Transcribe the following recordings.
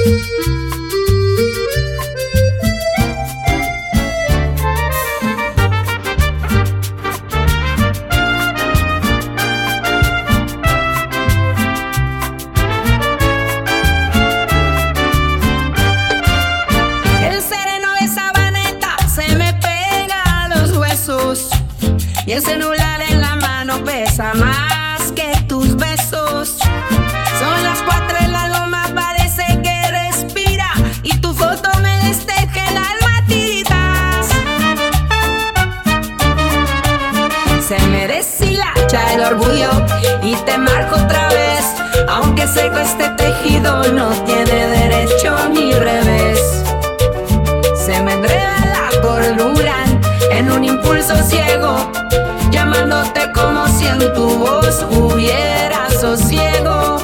Y el celular en la mano pesa más que tus besos. Son las 4 en la loma, parece que respira, y tu foto me desteje el alma a tiritas. Se me deshilacha el orgullo y te marco otra vez. Aunque seco este tejido, no tiene derecho ni revés. Se me enreda la cordura en un impulso ciego, llamándote como si en tu voz hubiera sosiego.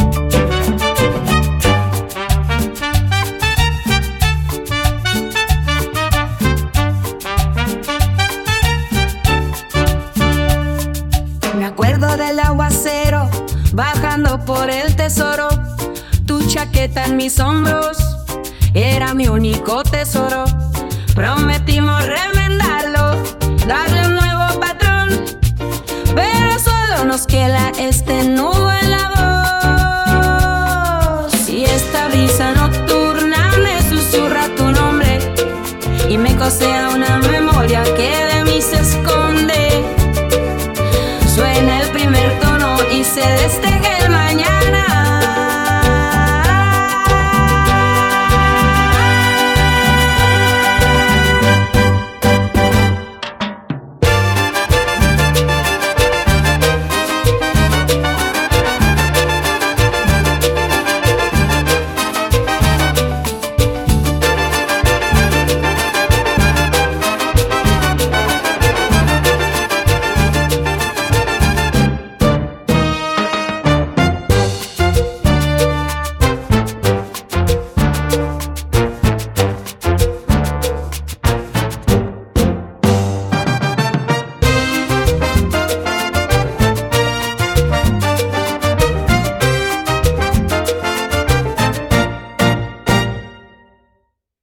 Me acuerdo del aguacero bajando por el tesoro. Tu chaqueta en mis hombros era mi único tesoro. Prometimos remendarlo, darle un nuevo patrón, pero solo nos queda este nudo en la voz. Y esta brisa nocturna me susurra tu nombre y me cosea un